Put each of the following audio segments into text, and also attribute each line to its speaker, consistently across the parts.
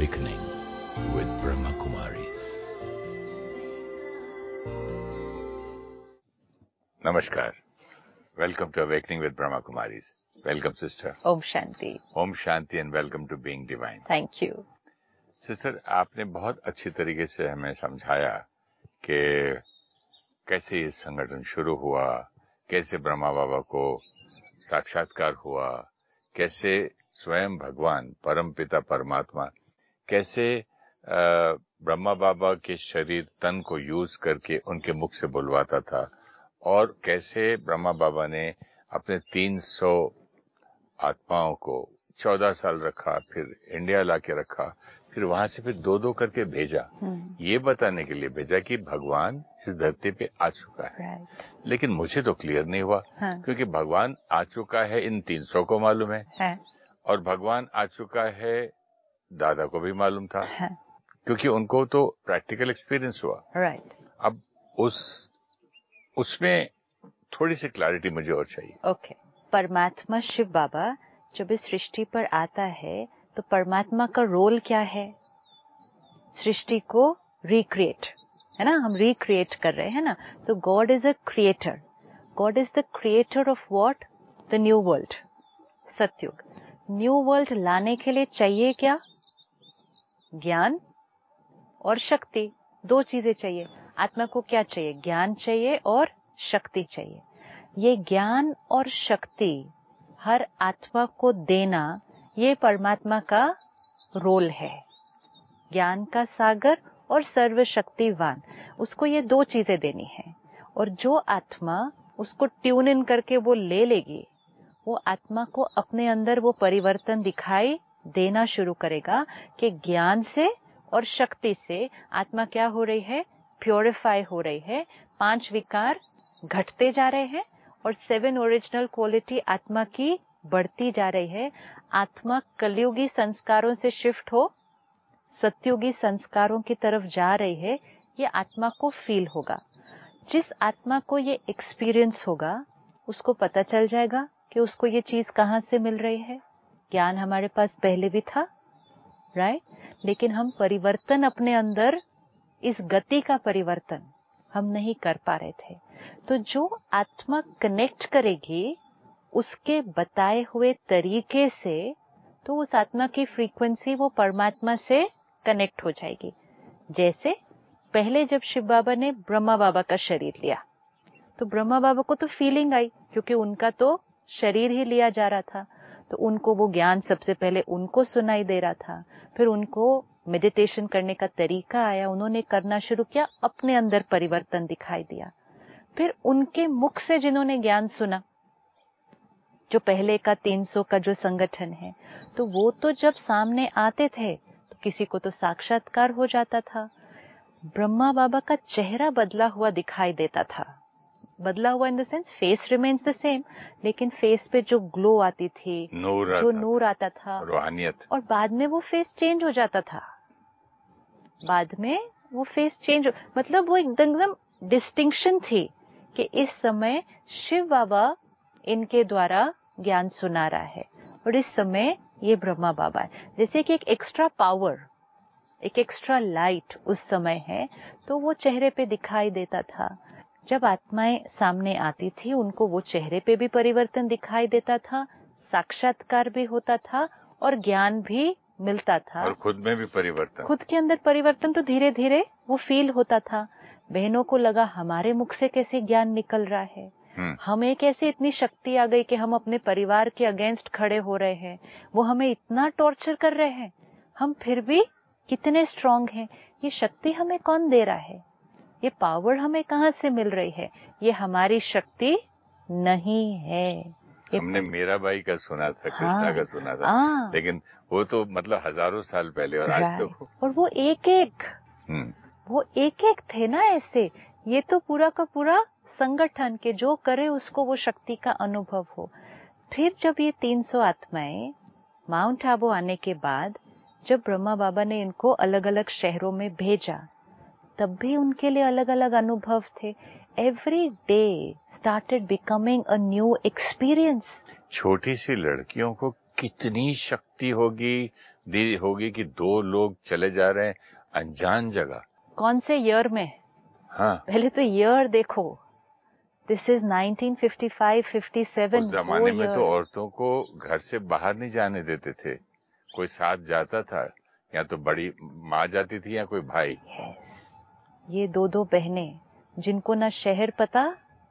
Speaker 1: Awakening with Brahma Kumaris.
Speaker 2: Namaskar. Welcome to Awakening with Brahma Kumaris. Welcome, sister.
Speaker 3: Om Shanti.
Speaker 2: Om Shanti and welcome to Being Divine.
Speaker 3: Thank you.
Speaker 2: Sister, आपने बहुत अच्छी तरीके से हमें समझाया कि कैसे ये संगठन शुरू हुआ, कैसे ब्रह्मा बाबा को साक्षात्कार हुआ, कैसे स्वयं भगवान परमपिता परमात्मा कैसे ब्रह्मा बाबा के शरीर तन को यूज करके उनके मुख से बुलवाता था और कैसे ब्रह्मा बाबा ने अपने 300 आत्माओं को 14 साल रखा, फिर इंडिया लाके रखा, फिर वहां से फिर दो करके भेजा। ये बताने के लिए भेजा कि भगवान इस धरती पे आ चुका है। लेकिन मुझे तो क्लियर नहीं हुआ, क्योंकि भगवान आ चुका है इन 300 को मालूम है और भगवान आ चुका है दादा को भी मालूम था, क्योंकि उनको तो प्रैक्टिकल एक्सपीरियंस हुआ। अब उसमें थोड़ी सी क्लैरिटी मुझे और चाहिए।
Speaker 3: परमात्मा शिव बाबा जब इस सृष्टि पर आता है तो परमात्मा का रोल क्या है? सृष्टि को रिक्रिएट, है ना, हम रिक्रिएट कर रहे हैं ना। तो god is a creator. God is the creator of what? The new world, Satyug. New world लाने के लिए चाहिए क्या? ज्ञान और शक्ति, दो चीजें चाहिए। आत्मा को क्या चाहिए? ज्ञान चाहिए और शक्ति चाहिए। ये ज्ञान और शक्ति हर आत्मा को देना, ये परमात्मा का रोल है। ज्ञान का सागर और सर्वशक्तिवान, उसको ये दो चीजें देनी है। और जो आत्मा उसको ट्यून इन करके वो ले लेगी, वो आत्मा को अपने अंदर वो परिवर्तन दिखाई देना शुरू करेगा कि ज्ञान से और शक्ति से आत्मा क्या हो रही है? प्योरिफाई हो रही है। 5 विकार घटते जा रहे हैं और 7 ओरिजिनल क्वालिटी आत्मा की बढ़ती जा रही है। आत्मा कलयुगी संस्कारों से शिफ्ट हो सत्युगी संस्कारों की तरफ जा रही है, ये आत्मा को फील होगा। जिस आत्मा को ये एक्सपीरियंस होगा उसको पता चल जाएगा कि उसको ये चीज कहाँ से मिल रही है। ज्ञान हमारे पास पहले भी था, राइट? लेकिन हम परिवर्तन अपने अंदर, इस गति का परिवर्तन हम नहीं कर पा रहे थे। तो जो आत्मा कनेक्ट करेगी उसके बताए हुए तरीके से, तो उस आत्मा की फ्रीक्वेंसी वो परमात्मा से कनेक्ट हो जाएगी। जैसे पहले जब शिव बाबा ने ब्रह्मा बाबा का शरीर लिया तो ब्रह्मा बाबा को तो फीलिंग आई, क्योंकि उनका तो शरीर ही लिया जा रहा था। तो उनको वो ज्ञान सबसे पहले उनको सुनाई दे रहा था, फिर उनको मेडिटेशन करने का तरीका आया, उन्होंने करना शुरू किया, अपने अंदर परिवर्तन दिखाई दिया। फिर उनके मुख से जिन्होंने ज्ञान सुना, जो पहले का 300 का जो संगठन है, तो वो तो जब सामने आते थे तो किसी को तो साक्षात्कार हो जाता था। ब्रह्मा बाबा का चेहरा बदला हुआ दिखाई देता था। बदला हुआ in the sense face remains the same, लेकिन फेस पे जो ग्लो आती थी, नूर आता था,
Speaker 2: रूहानियत,
Speaker 3: और बाद में वो फेस चेंज हो जाता था। बाद में वो फेस चेंज, मतलब वो एकदम डिस्टिंक्शन थी कि इस समय शिव बाबा इनके द्वारा ज्ञान सुना रहा है और इस समय ये ब्रह्मा बाबा है। जैसे कि एक एक्स्ट्रा पावर, एक एक्स्ट्रा लाइट उस समय है, तो वो चेहरे पे दिखाई देता था। जब आत्माएं सामने आती थी उनको वो चेहरे पे भी परिवर्तन दिखाई देता था, साक्षात्कार भी होता था और ज्ञान भी मिलता था,
Speaker 2: और खुद में भी परिवर्तन,
Speaker 3: खुद के अंदर परिवर्तन तो धीरे धीरे वो फील होता था। बहनों को लगा हमारे मुख से कैसे ज्ञान निकल रहा है, हमें कैसे इतनी शक्ति आ गई कि हम अपने परिवार के अगेंस्ट खड़े हो रहे हैं, वो हमें इतना टॉर्चर कर रहे हैं, हम फिर भी कितने स्ट्रांग हैं। ये शक्ति हमें कौन दे रहा है? ये पावर हमें कहाँ से मिल रही है? ये हमारी शक्ति नहीं है।
Speaker 2: हमने मीराबाई का सुना था, कृष्णा का सुना था, लेकिन वो तो मतलब हजारों साल पहले, और आज तो
Speaker 3: और वो एक एक थे ना ऐसे। ये तो पूरा का पूरा संगठन के जो करे उसको वो शक्ति का अनुभव हो। फिर जब ये 300 आत्माएं माउंट आबू आने के बाद जब ब्रह्मा बाबा ने इनको अलग अलग शहरों में भेजा, तब भी उनके लिए अलग अलग अनुभव थे। Every day started becoming a new experience.
Speaker 2: छोटी सी लड़कियों को कितनी शक्ति होगी, दी होगी कि 2 लोग चले जा रहे हैं अनजान जगह।
Speaker 3: कौन से ईयर में?
Speaker 2: हाँ,
Speaker 3: पहले तो ईयर देखो, दिस इज 1955-57।
Speaker 2: उस जमाने में तो औरतों को घर से बाहर नहीं जाने देते थे। कोई साथ जाता था, या तो बड़ी माँ जाती थी या कोई भाई।
Speaker 3: ये 2 बहनें जिनको ना शहर पता,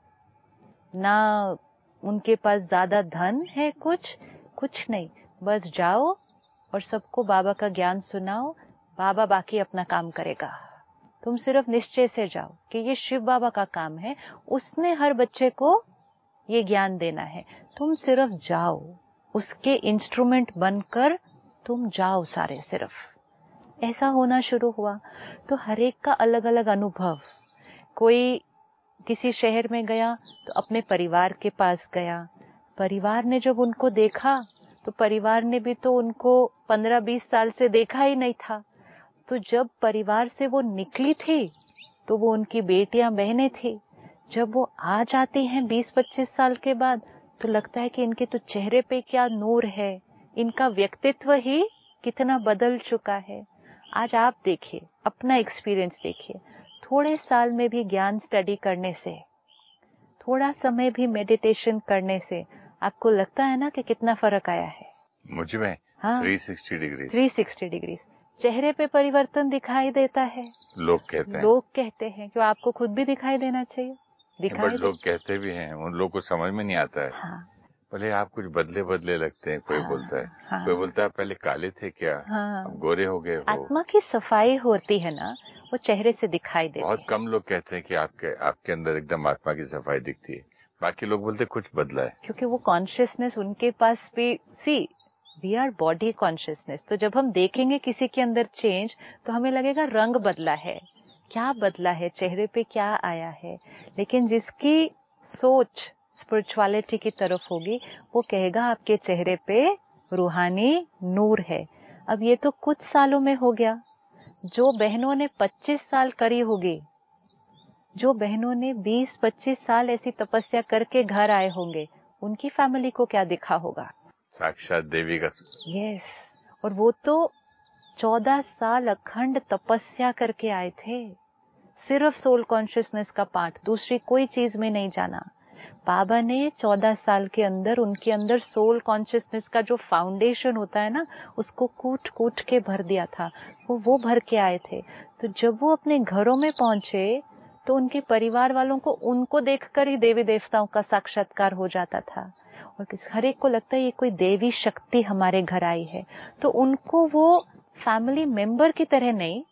Speaker 3: ना उनके पास ज्यादा धन है, कुछ नहीं, बस जाओ और सबको बाबा का ज्ञान सुनाओ, बाबा बाकी अपना काम करेगा। तुम सिर्फ निश्चय से जाओ कि ये शिव बाबा का काम है, उसने हर बच्चे को ये ज्ञान देना है। तुम सिर्फ जाओ, उसके इंस्ट्रूमेंट बनकर तुम जाओ सारे, सिर्फ ऐसा होना शुरू हुआ। तो हर एक का अलग अलग अनुभव। कोई किसी शहर में गया तो अपने परिवार के पास गया, परिवार ने जब उनको देखा तो परिवार ने भी तो उनको 15-20 साल से देखा ही नहीं था। तो जब परिवार से वो निकली थी तो वो उनकी बेटियां बहनें थी। जब वो आ जाती हैं 20-25 साल के बाद तो लगता है कि इनके तो चेहरे पे क्या नूर है, इनका व्यक्तित्व ही कितना बदल चुका है। आज आप देखिए, अपना एक्सपीरियंस देखिए, थोड़े साल में भी ज्ञान स्टडी करने से, थोड़ा समय भी मेडिटेशन करने से आपको लगता है ना कि कितना फर्क आया है
Speaker 2: मुझ में।
Speaker 3: हाँ,
Speaker 2: 360 डिग्री।
Speaker 3: 360 डिग्री चेहरे पे परिवर्तन दिखाई देता है।
Speaker 2: लोग कहते हैं
Speaker 3: कि आपको खुद भी दिखाई देना चाहिए,
Speaker 2: बट लोग कहते भी हैं, उन लोग को समझ में नहीं आता है।
Speaker 3: हाँ,
Speaker 2: बोले आप कुछ बदले बदले लगते हैं, कोई बोलता है।
Speaker 3: हाँ,
Speaker 2: कोई बोलता है पहले काले थे क्या,
Speaker 3: हाँ,
Speaker 2: अब गोरे हो गए हो।
Speaker 3: आत्मा की सफाई होती है ना, वो चेहरे से दिखाई देती
Speaker 2: बहुत
Speaker 3: है।
Speaker 2: कम लोग कहते हैं कि आपके अंदर एकदम आत्मा की सफाई दिखती है। बाकी लोग बोलते कुछ बदला है,
Speaker 3: क्योंकि वो कॉन्शियसनेस उनके पास भी, see we are body consciousness. तो जब हम देखेंगे किसी के अंदर चेंज तो हमें लगेगा रंग बदला है, क्या बदला है, चेहरे पे क्या आया है। लेकिन जिसकी सोच स्पिरिचुअलिटी की तरफ होगी वो कहेगा आपके चेहरे पे रूहानी नूर है। अब ये तो कुछ सालों में हो गया। जो बहनों ने 25 साल करी होगी, जो बहनों ने 20-25 साल ऐसी तपस्या करके घर आए होंगे, उनकी फैमिली को क्या दिखा होगा?
Speaker 2: साक्षात देवी का।
Speaker 3: यस, और वो तो 14 साल अखंड तपस्या करके आए थे, सिर्फ सोल कॉन्शियसनेस का पाठ, दूसरी कोई चीज में नहीं जाना। बाबा ने 14 साल के अंदर उनके अंदर सोल कॉन्शियसनेस का जो फाउंडेशन होता है ना, उसको कूट कूट के भर दिया था। वो भर के आए थे। तो जब वो अपने घरों में पहुंचे तो उनके परिवार वालों को उनको देखकर ही देवी देवताओं का साक्षात्कार हो जाता था। और हर एक को लगता है ये कोई देवी शक्ति हमारे घर आई है। तो उनको वो फैमिली मेंबर की तरह नहीं,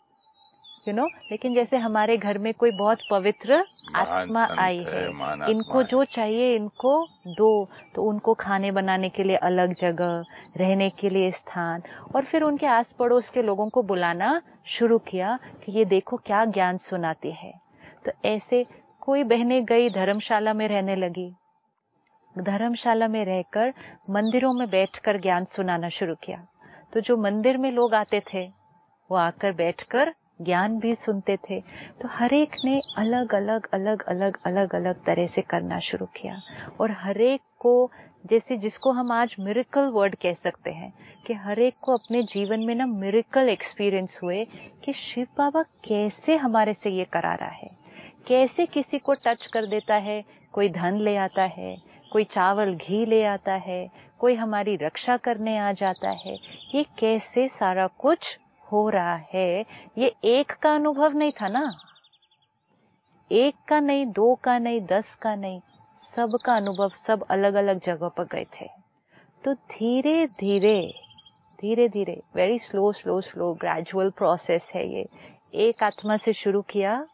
Speaker 3: लेकिन जैसे हमारे घर में कोई बहुत पवित्र आत्मा आई है, इनको जो चाहिए इनको दो। तो उनको खाने बनाने के लिए अलग जगह, रहने के लिए स्थान, और फिर उनके आस पड़ोस के लोगों को बुलाना शुरू किया कि ये देखो क्या ज्ञान सुनाती है। तो ऐसे कोई बहनें गई धर्मशाला में रहने लगी, धर्मशाला में रहकर मंदिरों में बैठकर ज्ञान सुनाना शुरू किया। तो जो मंदिर में लोग आते थे वो आकर बैठकर ज्ञान भी सुनते थे। तो हर एक ने अलग अलग अलग अलग अलग अलग तरह से करना शुरू किया। और हर एक को, जैसे जिसको हम आज मिरेकल वर्ड कह सकते हैं, कि हर एक को अपने जीवन में ना मिरेकल एक्सपीरियंस हुए कि शिव बाबा कैसे हमारे से ये करा रहा है, कैसे किसी को टच कर देता है, कोई धन ले आता है, कोई चावल घी ले आता है, कोई हमारी रक्षा करने आ जाता है। ये कैसे सारा कुछ हो रहा है। ये एक का अनुभव नहीं था ना, एक का नहीं, 2 का नहीं, 10 का नहीं, सब का अनुभव, सब अलग अलग जगह पर गए थे। तो धीरे धीरे धीरे धीरे, very slow slow slow gradual process है ये। एक आत्मा से शुरू किया,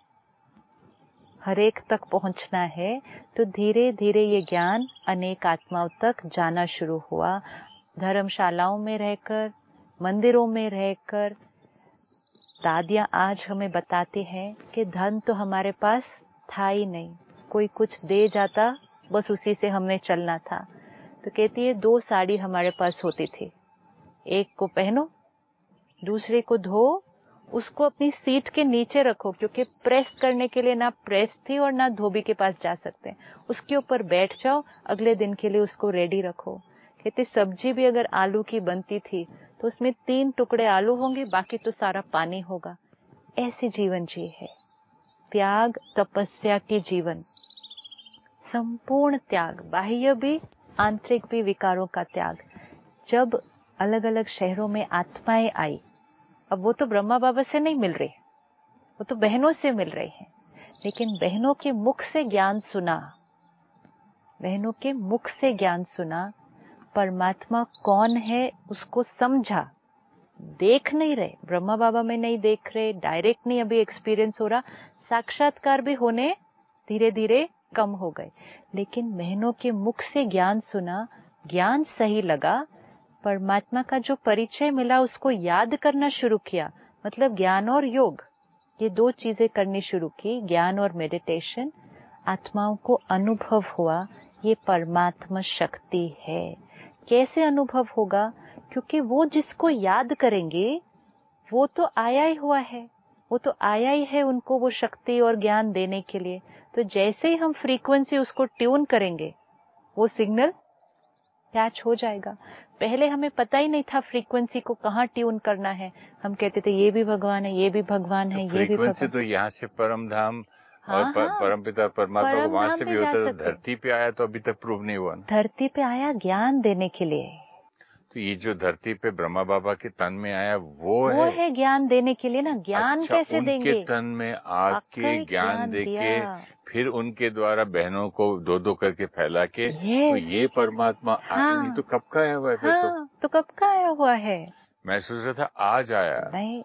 Speaker 3: हर एक तक पहुंचना है। तो धीरे धीरे ये ज्ञान अनेक आत्माओं तक जाना शुरू हुआ। धर्मशालाओं में रहकर, मंदिरों में रहकर दादियां आज हमें बताती हैं कि धन तो हमारे पास था ही नहीं, कोई कुछ दे जाता बस उसी से हमने चलना था। तो कहती है 2 साड़ी हमारे पास होती थी, एक को पहनो, दूसरे को धो, उसको अपनी सीट के नीचे रखो, क्योंकि प्रेस करने के लिए ना प्रेस थी और ना धोबी के पास जा सकते, उसके ऊपर बैठ जाओ, अगले दिन के लिए उसको रेडी रखो। कहते सब्जी भी अगर आलू की बनती थी तो उसमें 3 टुकड़े आलू होंगे, बाकी तो सारा पानी होगा। ऐसे जीवन जी है, त्याग तपस्या के जीवन, संपूर्ण त्याग, बाह्य भी आंतरिक भी विकारों का त्याग। जब अलग अलग शहरों में आत्माएं आई, अब वो तो ब्रह्मा बाबा से नहीं मिल रही, वो तो बहनों से मिल रही हैं, लेकिन बहनों के मुख से ज्ञान सुना, बहनों के मुख से ज्ञान सुना, परमात्मा कौन है उसको समझा। देख नहीं रहे, ब्रह्मा बाबा में नहीं देख रहे, डायरेक्ट नहीं अभी एक्सपीरियंस हो रहा, साक्षात्कार भी होने धीरे धीरे कम हो गए, लेकिन बहनों के मुख से ज्ञान सुना, ज्ञान सही लगा, परमात्मा का जो परिचय मिला उसको याद करना शुरू किया। मतलब ज्ञान और योग, ये 2 चीजें करनी शुरू की, ज्ञान और मेडिटेशन। आत्माओं को अनुभव हुआ ये परमात्मा शक्ति है। कैसे अनुभव होगा? क्योंकि वो जिसको याद करेंगे वो तो आया ही हुआ है, वो तो आया ही है उनको वो शक्ति और ज्ञान देने के लिए। तो जैसे ही हम फ्रीक्वेंसी उसको ट्यून करेंगे वो सिग्नल कैच हो जाएगा। पहले हमें पता ही नहीं था फ्रीक्वेंसी को कहाँ ट्यून करना है, हम कहते थे ये भी भगवान है, ये भी भगवान है, ये भी
Speaker 2: फ्रीक्वेंसी
Speaker 3: भगवान।
Speaker 2: तो यहाँ से परम धाम
Speaker 3: हाँ,
Speaker 2: और परमपिता परमात्मा को
Speaker 3: परम
Speaker 2: वहां
Speaker 3: धाम
Speaker 2: से
Speaker 3: में
Speaker 2: भी होता
Speaker 3: जा
Speaker 2: है, तो
Speaker 3: सकते।
Speaker 2: धरती पे आया तो अभी तक प्रूव नहीं हुआ ना।
Speaker 3: धरती पे आया ज्ञान देने के लिए।
Speaker 2: तो ये जो धरती पे ब्रह्मा बाबा के तन में आया वो
Speaker 3: है ज्ञान देने के लिए ना। ज्ञान
Speaker 2: अच्छा,
Speaker 3: कैसे
Speaker 2: उनके
Speaker 3: देंगे?
Speaker 2: तन में आके ज्ञान देके फिर उनके द्वारा बहनों को 2-2 करके फैला के, तो ये परमात्मा ये तो कब का आया हुआ है फिर?
Speaker 3: तो कब का आया हुआ है?
Speaker 2: मैं सोच रहा था आज आया।
Speaker 3: नहीं,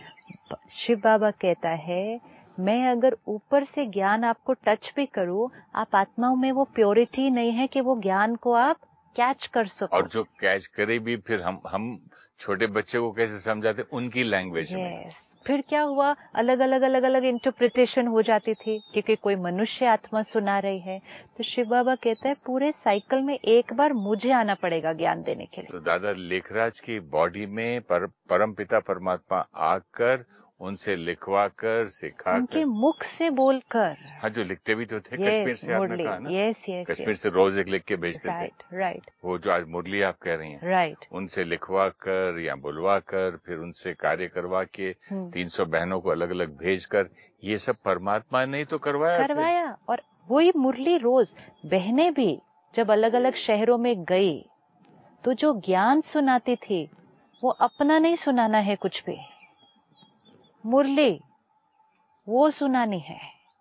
Speaker 3: शिव बाबा कहता है मैं अगर ऊपर से ज्ञान आपको टच भी करूं, आप आत्माओं में वो प्योरिटी नहीं है कि वो ज्ञान को आप कैच कर सको।
Speaker 2: और जो कैच करे भी फिर हम छोटे बच्चे को कैसे समझाते उनकी लैंग्वेज में।
Speaker 3: फिर क्या हुआ, अलग अलग इंटरप्रिटेशन हो जाती थी, क्योंकि कोई मनुष्य आत्मा सुना रही है। तो शिव बाबा कहता है पूरे साइकिल में एक बार मुझे आना पड़ेगा ज्ञान देने के लिए।
Speaker 2: तो दादा लेखराज की बॉडी में परमपिता परमात्मा आकर उनसे लिखवा कर सिखा
Speaker 3: उनके मुख से बोलकर।
Speaker 2: हाँ, जो लिखते भी तो थे कश्मीर से, आपने कहा ना। कश्मीर से रोज एक लिख के भेजते थे।
Speaker 3: राइट।
Speaker 2: वो जो आज मुरली आप कह रही हैं,
Speaker 3: राइट,
Speaker 2: उनसे लिखवा कर या बुलवा कर फिर उनसे कार्य करवा के 300 बहनों को अलग अलग भेज कर, ये सब परमात्मा ने तो करवाया।
Speaker 3: और वही मुरली रोज बहनें भी जब अलग अलग शहरों में गई तो जो ज्ञान सुनाती थी वो अपना नहीं सुनाना है, कुछ भी मुरली वो सुनानी है।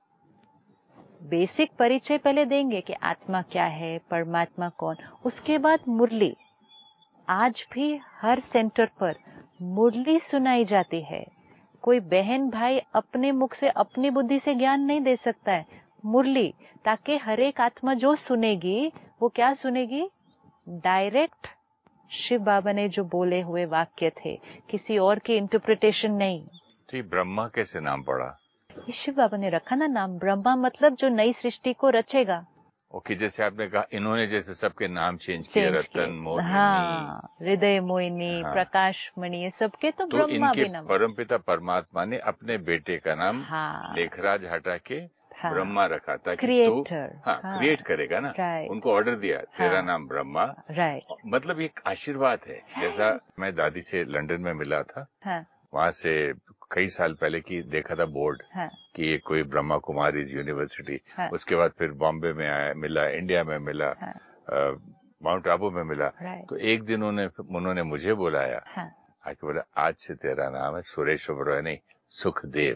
Speaker 3: बेसिक परिचय पहले देंगे कि आत्मा क्या है, परमात्मा कौन, उसके बाद मुरली। आज भी हर सेंटर पर मुरली सुनाई जाती है। कोई बहन भाई अपने मुख से अपनी बुद्धि से ज्ञान नहीं दे सकता है, मुरली, ताकि हर एक आत्मा जो सुनेगी वो क्या सुनेगी? डायरेक्ट शिव बाबा ने जो बोले हुए वाक्य थे, किसी और की इंटरप्रिटेशन नहीं।
Speaker 2: तो ये ब्रह्मा कैसे नाम पड़ा?
Speaker 3: शिव बाबा ने रखा ना नाम ब्रह्मा, मतलब जो नई सृष्टि को रचेगा।
Speaker 2: ओके, जैसे आपने कहा इन्होंने जैसे सबके नाम चेंज किए, रतन, मोहिनी,
Speaker 3: हृदय मोहिनी, प्रकाश मणि, ये सबके तो ब्रह्मा भी नाम।
Speaker 2: परमपिता परमात्मा ने अपने बेटे का नाम लेखराज हटा के ब्रह्मा रखा था, क्रिएटर। क्रिएट करेगा ना। उनको ऑर्डर दिया, तेरा नाम ब्रह्मा। मतलब एक आशीर्वाद है। जैसा मैं दादी से लंदन में मिला था, वहां से कई साल पहले की देखा था बोर्ड कि ये कोई ब्रह्मा कुमारी यूनिवर्सिटी। उसके बाद फिर बॉम्बे में आया, मिला, इंडिया में मिला, माउंट आबू में मिला। तो एक दिन उन्होंने मुझे बुलाया, आके बोला आज से तेरा नाम है सुरेश ओबरॉय नहीं, सुखदेव।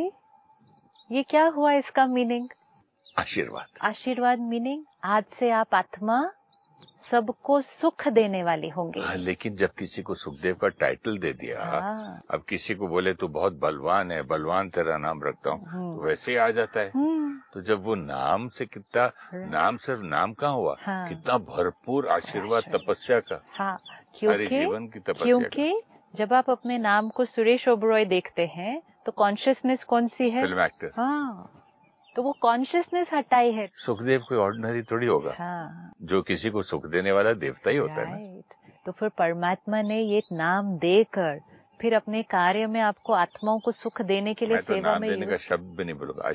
Speaker 3: ये क्या हुआ इसका मीनिंग?
Speaker 2: आशीर्वाद
Speaker 3: मीनिंग आज से आप आत्मा सबको सुख देने वाले होंगे।
Speaker 2: लेकिन जब किसी को सुखदेव का टाइटल दे दिया, अब किसी को बोले तू बहुत बलवान है, बलवान तेरा नाम रखता हूँ, तो वैसे ही आ जाता है। तो जब वो नाम से कितना, नाम सिर्फ नाम कहाँ हुआ, कितना भरपूर आशीर्वाद तपस्या का, सारे जीवन की तपस्या।
Speaker 3: क्योंकि जब आप अपने नाम को सुरेश ओबरॉय देखते हैं तो कॉन्शियसनेस कौन सी है?
Speaker 2: Film actor.
Speaker 3: तो वो कॉन्शियसनेस हटाई है।
Speaker 2: सुखदेव कोई ऑर्डिनरी थोड़ी होगा। जो किसी को सुख देने वाला देवता ही होता है ना।
Speaker 3: तो फिर परमात्मा ने ये नाम देकर फिर अपने कार्य में आपको आत्माओं को सुख देने के लिए सेवा में
Speaker 2: देने का शब्द भी नहीं बोलूंगा,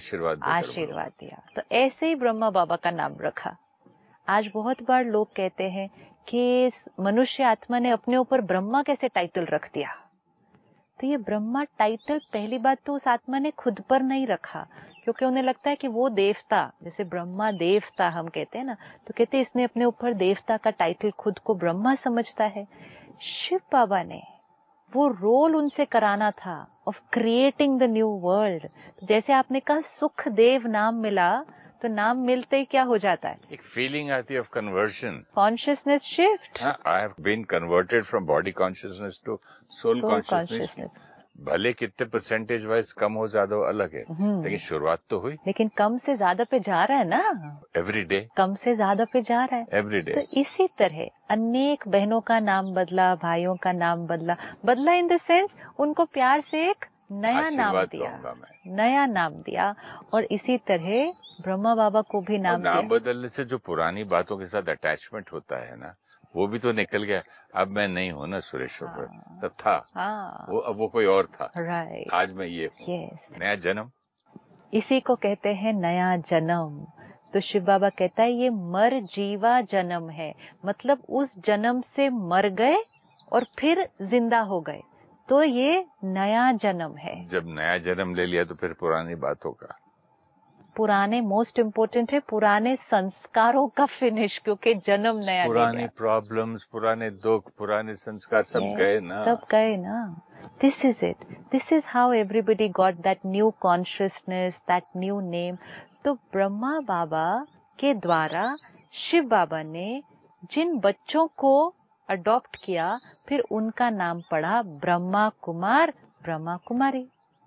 Speaker 2: आशीर्वाद
Speaker 3: दिया। तो ऐसे ही ब्रह्मा बाबा का नाम रखा। आज बहुत बार लोग कहते हैं कि मनुष्य आत्मा ने अपने ऊपर ब्रह्मा कैसे टाइटल रख दिया। तो ये ब्रह्मा टाइटल पहली बात तो उस आत्मा ने खुद पर नहीं रखा, क्योंकि उन्हें लगता है कि वो देवता, जैसे ब्रह्मा देवता हम कहते हैं ना, तो कहते हैं इसने अपने ऊपर देवता का टाइटल, खुद को ब्रह्मा समझता है। शिव बाबा ने वो रोल उनसे कराना था of creating the new world. जैसे आपने कहा सुखदेव नाम मिला, तो नाम मिलते ही क्या हो जाता है,
Speaker 2: एक फीलिंग आती है of conversion,
Speaker 3: consciousness shift.
Speaker 2: I have been converted from body consciousness to soul consciousness. भले कितने परसेंटेज वाइज कम हो ज्यादा हो अलग है, लेकिन शुरुआत तो हुई।
Speaker 3: लेकिन कम से ज्यादा पे जा रहा है ना,
Speaker 2: एवरी डे
Speaker 3: कम से ज्यादा पे जा रहा है
Speaker 2: एवरी डे।
Speaker 3: तो इसी तरह अनेक बहनों का नाम बदला, भाइयों का नाम बदला, बदला इन द सेंस उनको प्यार से एक नया नाम दिया, नया नाम दिया। और इसी तरह ब्रह्मा बाबा को भी नाम दिया।
Speaker 2: नाम बदलने से जो पुरानी बातों के साथ अटैचमेंट होता है ना, वो भी तो निकल गया। अब मैं नहीं हूँ ना सुरेश्वर, तब था वो, अब वो कोई और था,
Speaker 3: राइट।
Speaker 2: आज मैं ये हूँ। नया जन्म,
Speaker 3: इसी को कहते हैं नया जन्म। तो शिव बाबा कहता है ये मर जीवा जन्म है, मतलब उस जन्म से मर गए और फिर जिंदा हो गए, तो ये नया जन्म है।
Speaker 2: जब नया जन्म ले लिया तो फिर पुरानी बातों का,
Speaker 3: पुराने मोस्ट इम्पोर्टेंट है, पुराने संस्कारों का फिनिश, क्योंकि जन्म नया ले लिया।
Speaker 2: पुरानी प्रॉब्लम्स, पुराने दुख, पुराने संस्कार सब गए ना,
Speaker 3: सब गए ना। This is it, this is how everybody got that new consciousness, that new name. तो ब्रह्मा बाबा के द्वारा शिव बाबा ने जिन बच्चों को अडॉप्ट किया, फिर उनका नाम पड़ा ब्रह्मा कुमार, ब्रह्मा कुमारी।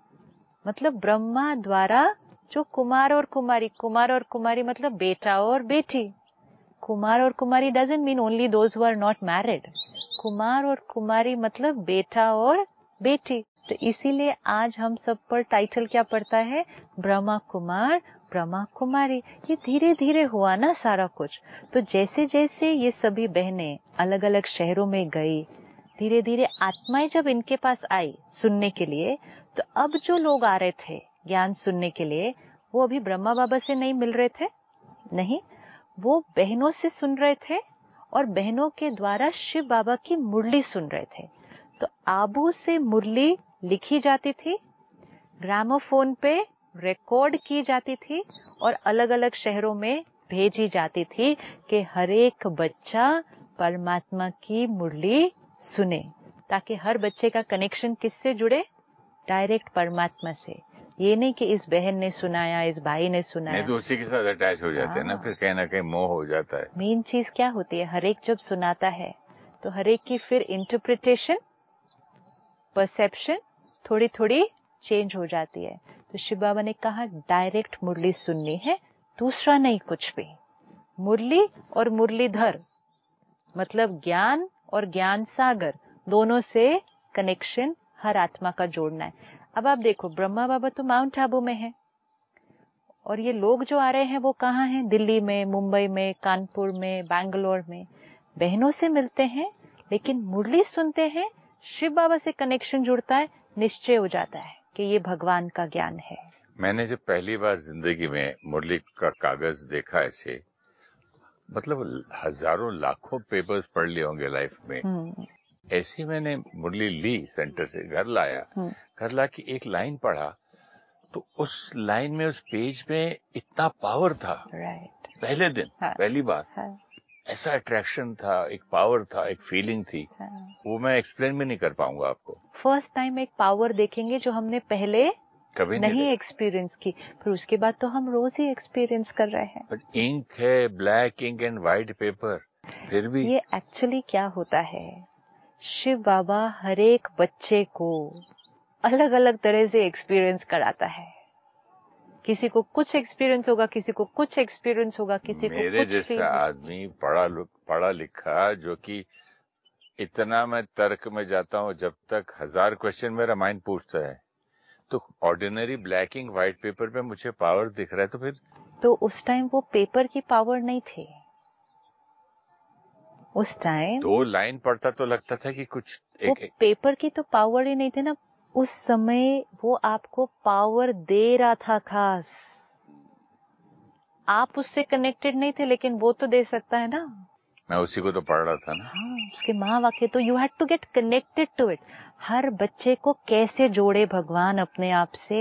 Speaker 3: मतलब ब्रह्मा द्वारा जो कुमार और कुमारी, कुमार और कुमारी मतलब बेटा और बेटी। कुमार और कुमारी doesn't mean only those who are not married. कुमार और कुमारी मतलब बेटा और बेटी। तो इसीलिए आज हम सब पर टाइटल क्या पड़ता है, ब्रह्मा कुमार, ब्रह्मा कुमारी। ये धीरे धीरे हुआ ना सारा कुछ। तो जैसे जैसे ये सभी बहनें अलग अलग शहरों में गई, धीरे धीरे आत्माएं जब इनके पास आई सुनने के लिए, तो अब जो लोग आ रहे थे ज्ञान सुनने के लिए, वो अभी ब्रह्मा बाबा से नहीं मिल रहे थे, नहीं, वो बहनों से सुन रहे थे और बहनों के द्वारा शिव बाबा की मुरली सुन रहे थे। तो आबू से मुरली लिखी जाती थी, ग्रामोफोन पे रिकॉर्ड की जाती थी और अलग अलग शहरों में भेजी जाती थी कि हर एक बच्चा परमात्मा की मुरली सुने, ताकि हर बच्चे का कनेक्शन किससे जुड़े, डायरेक्ट परमात्मा से। ये नहीं कि इस बहन ने सुनाया, इस भाई ने सुनाया,
Speaker 2: नहीं तो उसी के साथ अटैच हो जाते हैं ना, फिर कहीं ना कहीं मोह हो जाता है।
Speaker 3: मेन चीज क्या होती है, हर एक जब सुनाता है तो हर एक की फिर इंटरप्रिटेशन, परसेप्शन थोड़ी थोड़ी चेंज हो जाती है। तो शिव बाबा ने कहा डायरेक्ट मुरली सुननी है, दूसरा नहीं कुछ भी। मुरली और मुरलीधर मतलब ज्ञान और ज्ञान सागर, दोनों से कनेक्शन हर आत्मा का जोड़ना है। अब आप देखो ब्रह्मा बाबा तो माउंट आबू में है, और ये लोग जो आ रहे हैं वो कहाँ हैं, दिल्ली में, मुंबई में, कानपुर में, बैंगलोर में। बहनों से मिलते हैं लेकिन मुरली सुनते हैं, शिव बाबा से कनेक्शन जुड़ता है, निश्चय हो जाता है कि ये भगवान का ज्ञान है।
Speaker 2: मैंने जब पहली बार जिंदगी में मुरली का कागज देखा ऐसे, मतलब हजारों लाखों पेपर्स पढ़ लिए होंगे लाइफ में, ऐसी मैंने मुरली ली, सेंटर से घर लाया, घर ला के एक लाइन पढ़ा, तो उस लाइन में, उस पेज में इतना पावर था। पहले दिन, पहली बार ऐसा अट्रैक्शन था, एक पावर था, एक फीलिंग थी, वो मैं एक्सप्लेन भी नहीं कर पाऊंगा आपको।
Speaker 3: फर्स्ट टाइम एक पावर देखेंगे जो हमने पहले
Speaker 2: कभी
Speaker 3: नहीं एक्सपीरियंस की, फिर उसके बाद तो हम रोज ही एक्सपीरियंस कर रहे हैं।
Speaker 2: बट इंक है, black ink and white paper, फिर भी
Speaker 3: ये एक्चुअली क्या होता है, शिव बाबा हर एक बच्चे को अलग अलग तरह से एक्सपीरियंस कराता है। किसी को कुछ एक्सपीरियंस होगा, किसी को कुछ एक्सपीरियंस होगा, किसी को कुछ।
Speaker 2: मेरे जैसा आदमी पढ़ा लिखा, जो कि इतना मैं तर्क में जाता हूँ, जब तक 1000 क्वेश्चन मेरा माइंड पूछता है, तो ordinary black ink white paper पे मुझे पावर दिख रहा है, तो फिर
Speaker 3: तो उस टाइम वो पेपर की पावर नहीं थी, उस टाइम
Speaker 2: 2 लाइन पढ़ता तो लगता था कि कुछ
Speaker 3: एक पेपर की तो पावर ही नहीं थी ना। उस समय वो आपको पावर दे रहा था खास, आप उससे कनेक्टेड नहीं थे, लेकिन वो तो दे सकता है ना।
Speaker 2: मैं उसी को तो पढ़ रहा था ना।
Speaker 3: हाँ, उसके महावाक्य तो you had to get connected to it. हर बच्चे को कैसे जोड़े भगवान अपने आप से।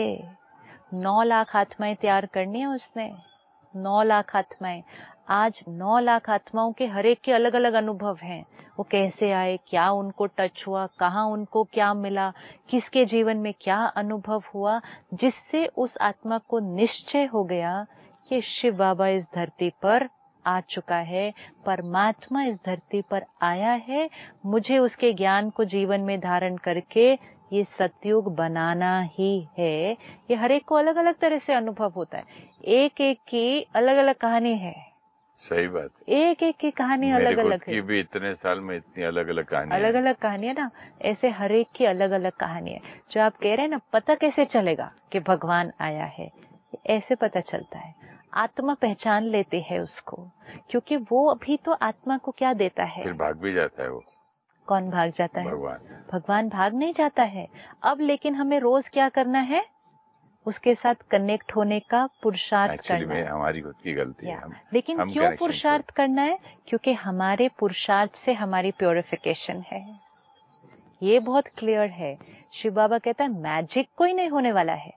Speaker 3: 9 लाख आत्माएं तैयार करनी है उसने, 9 लाख आत्माएं। आज 9 लाख आत्माओं के हर एक के अलग अलग अनुभव हैं। वो कैसे आए, क्या उनको टच हुआ, कहाँ उनको क्या मिला, किसके जीवन में क्या अनुभव हुआ, जिससे उस आत्मा को निश्चय हो गया कि शिव बाबा इस धरती पर आ चुका है, परमात्मा इस धरती पर आया है, मुझे उसके ज्ञान को जीवन में धारण करके ये सतयुग बनाना ही है। ये हर एक को अलग अलग तरह से अनुभव होता है, एक एक की अलग अलग कहानी है।
Speaker 2: सही बात,
Speaker 3: एक एक की कहानी अलग अलग है।
Speaker 2: की भी इतने साल में इतनी अलग अलग कहानी,
Speaker 3: अलग अलग कहानी है ना। ऐसे हर एक की अलग अलग कहानी है। जो आप कह रहे हैं ना, पता कैसे चलेगा कि भगवान आया है, ऐसे पता चलता है। आत्मा पहचान लेते हैं उसको, क्योंकि वो अभी तो आत्मा को क्या देता है,
Speaker 2: फिर भाग भी जाता है वो।
Speaker 3: कौन भाग जाता है?
Speaker 2: भगवान।
Speaker 3: भगवान भाग नहीं जाता है। अब लेकिन हमें रोज क्या करना है, उसके साथ कनेक्ट होने का पुरुषार्थ करना है।
Speaker 2: हमारी खुद की गलती है।
Speaker 3: लेकिन
Speaker 2: हम
Speaker 3: क्यों पुरुषार्थ करना है? क्योंकि हमारे पुरुषार्थ से हमारी प्योरिफिकेशन है। ये बहुत क्लियर है। शिव बाबा कहता है मैजिक कोई नहीं होने वाला है,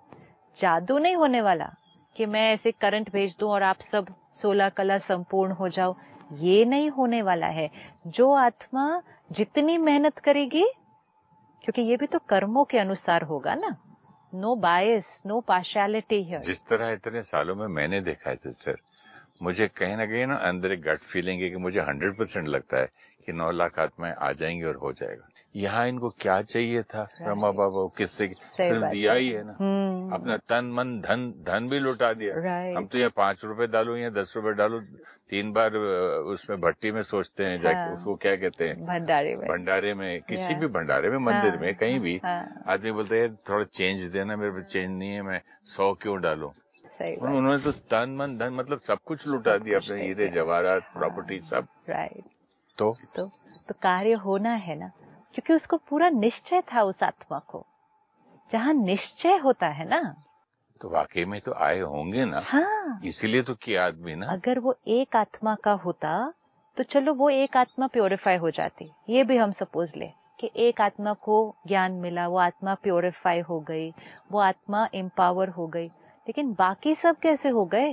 Speaker 3: जादू नहीं होने वाला कि मैं ऐसे करंट भेज दूं और आप सब 16 कला संपूर्ण हो जाओ। ये नहीं होने वाला है। जो आत्मा जितनी मेहनत करेगी, क्योंकि ये भी तो कर्मों के अनुसार होगा ना, no bias, no partiality here.
Speaker 2: जिस तरह इतने सालों में मैंने देखा है सिस्टर, मुझे कहीं ना कहीं ना अंदर एक गट फीलिंग है कि मुझे 100% लगता है कि 9 लाख आत्माएं आ जाएंगी और हो जाएगा। यहाँ इनको क्या चाहिए था ब्रह्मा बाबा, किससे सिर्फ दिया ही है ना। अपना तन मन धन भी लुटा दिया। हम तो यहाँ 5 रुपए डालू या 10 रुपए डालू, 3 बार उसमें भट्टी में सोचते हैं जाके। उसको क्या कहते हैं, भंडारे में किसी भी भंडारे में, मंदिर में, कहीं भी आदमी बोलते हैं थोड़ा चेंज देना, मेरे पास चेंज नहीं है, मैं 100 क्यों डालूं। उन्होंने तो तन मन धन मतलब सब कुछ लुटा दिया, अपने हीरे जवाहरात, प्रॉपर्टी सब।
Speaker 3: राइट।
Speaker 2: तो
Speaker 3: कार्य होना है ना, क्योंकि उसको पूरा निश्चय था उस आत्मा को। जहाँ निश्चय होता है ना,
Speaker 2: तो वाकई में तो आए होंगे ना।
Speaker 3: हाँ,
Speaker 2: इसीलिए तो किया आदमी ना।
Speaker 3: अगर वो एक आत्मा का होता तो चलो वो एक आत्मा प्योरीफाई हो जाती। ये भी हम सपोज ले कि एक आत्मा को ज्ञान मिला, वो आत्मा प्योरीफाई हो गई, वो आत्मा एम्पावर हो गई, लेकिन बाकी सब कैसे हो गए?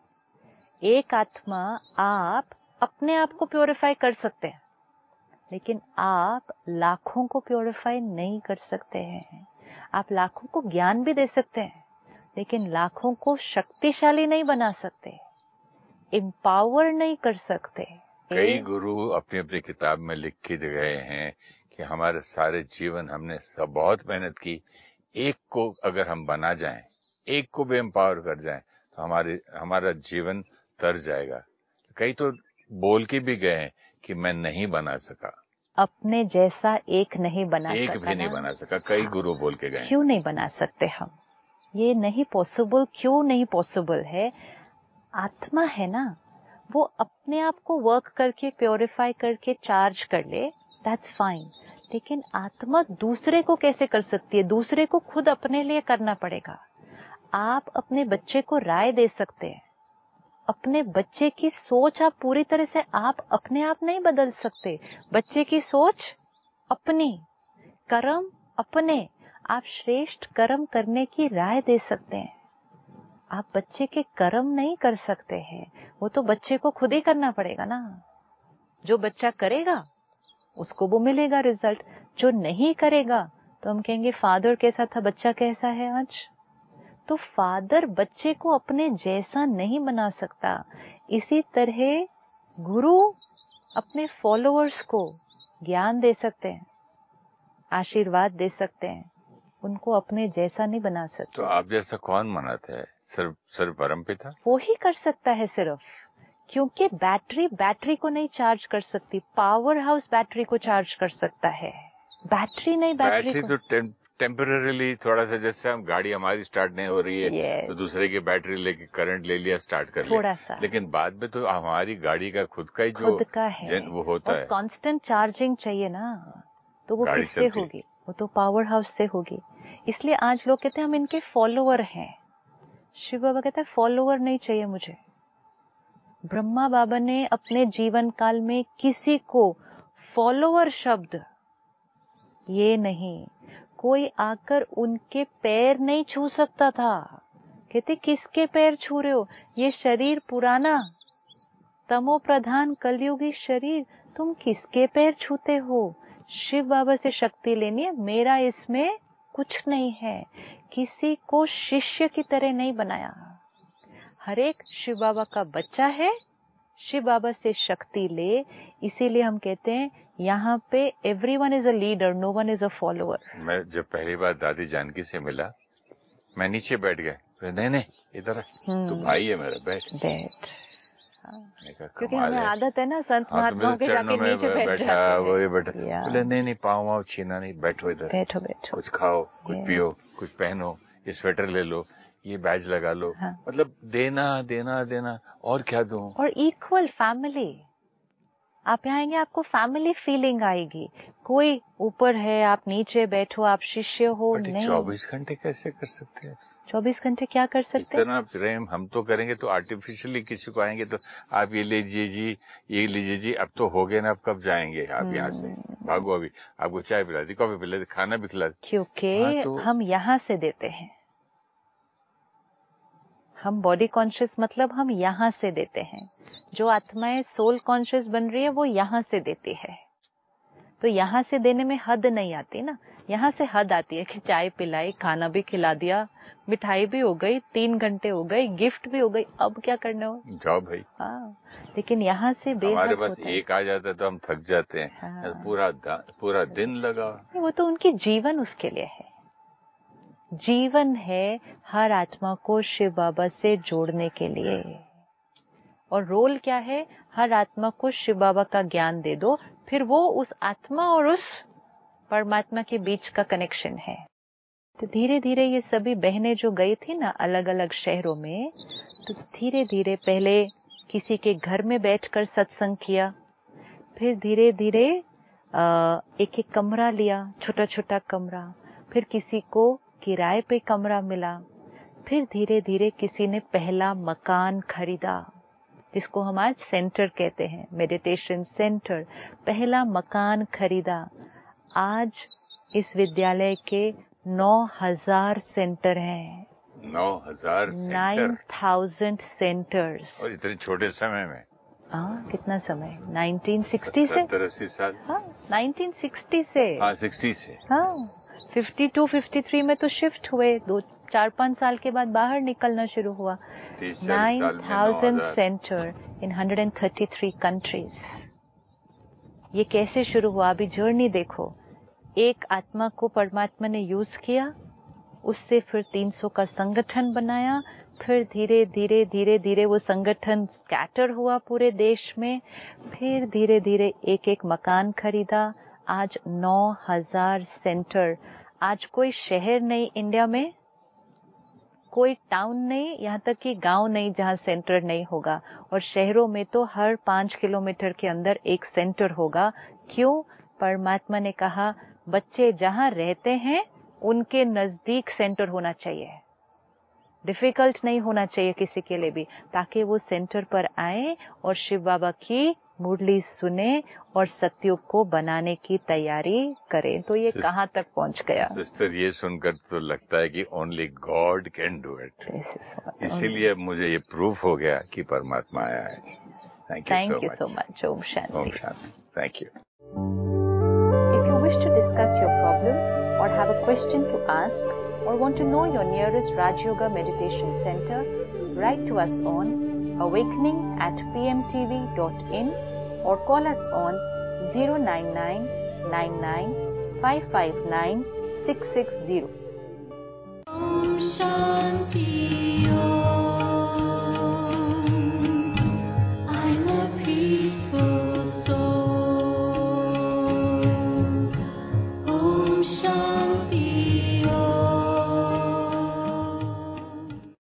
Speaker 3: एक आत्मा, आप अपने आप को प्योरीफाई कर सकते हैं, लेकिन आप लाखों को प्योरीफाई नहीं कर सकते हैं। आप लाखों को ज्ञान भी दे सकते हैं, लेकिन लाखों को शक्तिशाली नहीं बना सकते, एम्पावर नहीं कर सकते।
Speaker 2: कई गुरु अपनी अपनी किताब में लिख के गए हैं कि हमारे सारे जीवन हमने सब बहुत मेहनत की, एक को अगर हम बना जाएं, एक को भी एम्पावर कर जाएं, तो हमारा जीवन तर जाएगा। कई तो बोल के भी गए हैं कि मैं नहीं बना सका,
Speaker 3: अपने जैसा एक नहीं बना
Speaker 2: एक
Speaker 3: सका,
Speaker 2: भी नहीं बना सका। कई गुरु बोल के गए।
Speaker 3: क्यों नहीं बना सकते हम? ये नहीं पॉसिबल। क्यों नहीं पॉसिबल है? आत्मा है ना, वो अपने आप को वर्क करके प्योरीफाई करके चार्ज कर ले, दैट्स फाइन। लेकिन आत्मा दूसरे को कैसे कर सकती है? दूसरे को खुद अपने लिए करना पड़ेगा। आप अपने बच्चे को राय दे सकते हैं, अपने बच्चे की सोच आप पूरी तरह से आप अपने आप नहीं बदल सकते। बच्चे की सोच अपनी, कर्म अपने। आप श्रेष्ठ कर्म करने की राय दे सकते हैं, आप बच्चे के कर्म नहीं कर सकते हैं। वो तो बच्चे को खुद ही करना पड़ेगा ना। जो बच्चा करेगा उसको वो मिलेगा रिजल्ट, जो नहीं करेगा तो हम कहेंगे फादर कैसा था, बच्चा कैसा है आज। तो फादर बच्चे को अपने जैसा नहीं बना सकता। इसी तरह गुरु अपने फॉलोअर्स को ज्ञान दे सकते हैं, आशीर्वाद दे सकते हैं, उनको अपने जैसा नहीं बना सकते।
Speaker 2: तो आप जैसा कौन बनाता है? सिर्फ परमपिता वो
Speaker 3: ही कर सकता है सिर्फ, क्योंकि बैटरी को नहीं चार्ज कर सकती। पावर हाउस बैटरी को चार्ज कर सकता है, बैटरी नहीं। बैटरी
Speaker 2: तो टेम्पररीली थोड़ा सा, जैसे हम गाड़ी हमारी स्टार्ट नहीं हो रही है तो दूसरे की बैटरी लेके करंट ले लिया, स्टार्ट कर लिया
Speaker 3: थोड़ा सा,
Speaker 2: लेकिन बाद में तो हमारी गाड़ी का खुद का ही जो
Speaker 3: खुद का है
Speaker 2: वो होता है।
Speaker 3: कांस्टेंट चार्जिंग चाहिए ना, तो वो किससे होगी? वो तो पावर हाउस से होगी। इसलिए आज लोग कहते हैं हम इनके फॉलोअर हैं। शिव बाबा कहता है फॉलोअर नहीं चाहिए मुझे, ब्रह्मा बाबा ने अपने जीवन काल में किसी को फॉलोअर शब्द ये नहीं, कोई आकर उनके पैर नहीं छू सकता था। कहते किसके पैर छू रहे हो, ये शरीर पुराना तमो प्रधान कलयुगी शरीर, तुम किसके पैर छूते हो। शिव बाबा से शक्ति लेनी है, मेरा इसमें कुछ नहीं है। किसी को शिष्य की तरह नहीं बनाया, हर एक शिव बाबा का बच्चा है, शिव बाबा से शक्ति ले। इसीलिए हम कहते हैं यहाँ पे everyone is a leader, no one is a follower.
Speaker 2: मैं जब पहली बार दादी जानकी से मिला, मैं नीचे बैठ गया। नहीं नहीं इधर, तो भाई है मेरा, बैठ।
Speaker 3: क्योंकि हमें आदत है ना संत महात्माओं के जाके नीचे बैठ जाते हैं।
Speaker 2: वो ये बैठा, बोले नहीं पाँव छीना नहीं, बैठो इधर,
Speaker 3: बैठो
Speaker 2: कुछ खाओ, कुछ पियो, कुछ पहनो, ये स्वेटर ले लो, ये बैज लगा लो। मतलब देना देना देना, और क्या दूं।
Speaker 3: और इक्वल फैमिली, आप यहाँ आएंगे आपको फैमिली फीलिंग आएगी। कोई ऊपर है, आप नीचे बैठो, आप शिष्य हो नहीं।
Speaker 2: 24 घंटे कैसे कर सकते हैं?
Speaker 3: 24 घंटे क्या कर सकते हैं?
Speaker 2: इतना प्रेम हम तो करेंगे तो आर्टिफिशियली किसी को आएंगे तो आप ये लीजिए जी, ये लीजिए जी, अब तो हो गए ना, अब कब जाएंगे आप यहाँ से, भागो अभी, आपको चाय पिला दी, कॉफी पिला दी, खाना भी खिला दी।
Speaker 3: क्योंकि तो हम यहाँ से देते हैं, हम बॉडी कॉन्शियस मतलब हम यहाँ से देते हैं। जो आत्माएं सोल कॉन्शियस बन रही है वो यहाँ से देती है। तो यहाँ से देने में हद नहीं आती ना, यहाँ से हद आती है कि चाय पिलाई, खाना भी खिला दिया, मिठाई भी हो गई, 3 घंटे हो गए, गिफ्ट भी हो गई, अब क्या करना हो,
Speaker 2: जाओ भाई।
Speaker 3: हाँ, लेकिन यहाँ से बेहद
Speaker 2: हमारे पास एक आ जाता है तो हम थक जाते हैं। हाँ। पूरा दिन लगा।
Speaker 3: वो तो उनकी जीवन उसके लिए है। जीवन है हर आत्मा को शिव बाबा से जोड़ने के लिए। और रोल क्या है, हर आत्मा को शिव बाबा का ज्ञान दे दो, फिर वो उस आत्मा और उस परमात्मा के बीच का कनेक्शन है। तो धीरे धीरे ये सभी बहनें जो गई थी ना अलग अलग शहरों में, तो धीरे धीरे पहले किसी के घर में बैठकर सत्संग किया, फिर धीरे धीरे एक एक कमरा लिया, छोटा छोटा कमरा, फिर किसी को किराए पे कमरा मिला, फिर धीरे धीरे किसी ने पहला मकान खरीदा, जिसको हम आज सेंटर कहते हैं, मेडिटेशन सेंटर। पहला मकान खरीदा। आज इस विद्यालय के 9000 सेंटर हैं।
Speaker 2: 9000
Speaker 3: 9000 सेंटर्स।
Speaker 2: और इतने छोटे समय में।
Speaker 3: हाँ, कितना समय, 1960 से
Speaker 2: 70-80 साल।
Speaker 3: हाँ, 1960 से।
Speaker 2: हाँ, 60 से।
Speaker 3: हाँ, 52-53 में तो शिफ्ट हुए, 4-5 साल के बाद बाहर निकलना शुरू हुआ। 9000 सेंटर इन 133 कंट्रीज। ये कैसे शुरू हुआ, अभी जर्नी देखो। एक आत्मा को परमात्मा ने यूज किया, उससे फिर 300 का संगठन बनाया, फिर धीरे धीरे धीरे धीरे वो संगठन स्कैटर हुआ पूरे देश में, फिर धीरे धीरे एक एक मकान खरीदा। आज 9000 सेंटर। आज कोई शहर नहीं इंडिया में, कोई टाउन नहीं, यहाँ तक कि गांव नहीं जहाँ सेंटर नहीं होगा। और शहरों में तो हर 5 किलोमीटर के अंदर एक सेंटर होगा। क्यों? परमात्मा ने कहा बच्चे जहाँ रहते हैं उनके नजदीक सेंटर होना चाहिए, डिफिकल्ट नहीं होना चाहिए किसी के लिए भी, ताकि वो सेंटर पर आए और शिव बाबा की मुरली सुने और सतयुग को बनाने की तैयारी करें। तो ये कहाँ तक पहुँच गया।
Speaker 2: सिस्टर, ये सुनकर तो लगता है कि only god can do it. इसीलिए मुझे ये प्रूफ हो गया कि परमात्मा आया है।
Speaker 3: Thank you so much. Om Shanti.
Speaker 2: Om Shanti. Thank you.
Speaker 3: If you wish to discuss your problem or have a question to ask or want to know your nearest Raj Yoga Meditation Center, write to us on awakening@pmtv.in or call us on 09999559660. Om Shanti.